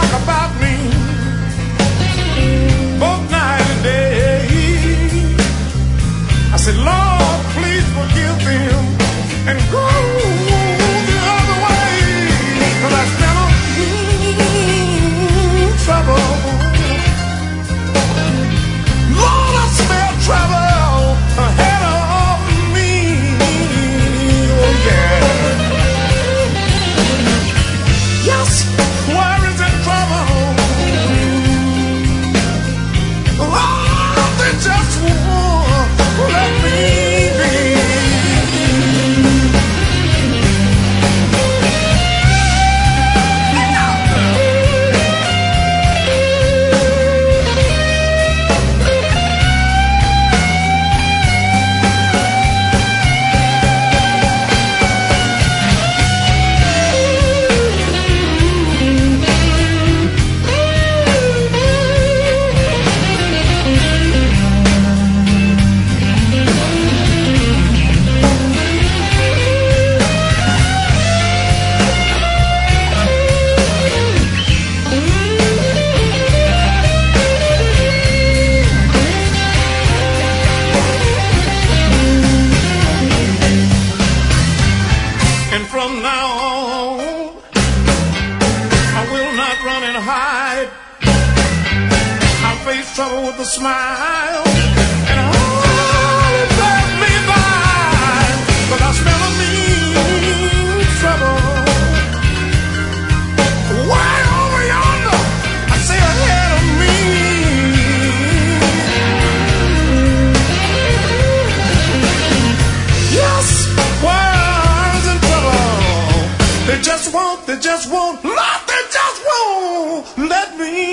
talk about me both night and day. I said, Lord, please forgive them and go the other way. 'Cause I smell trouble. Lord, I smell trouble ahead of me. Oh, yeah. Yes, worries and trouble. Lord, they just won't let me be. And from now on, I will not run and hide. I'll face trouble with a smile, and all it pass me by. But I smell a mean trouble way over yonder. I say ahead of me. Yes, worries and trouble. They just won't, Lord, they just won't let me